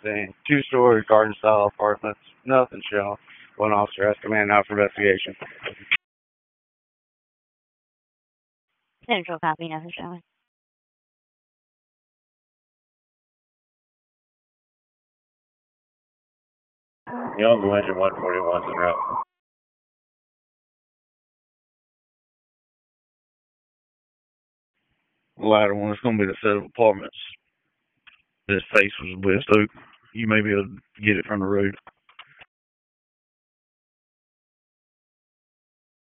Saying two-story garden-style apartments. Nothing shown. One officer has command out for investigation. Central copy, nothing showing. Young Engine 141's en route. The latter one is going to be the set of apartments this face was with, so you may be able to get it from the road.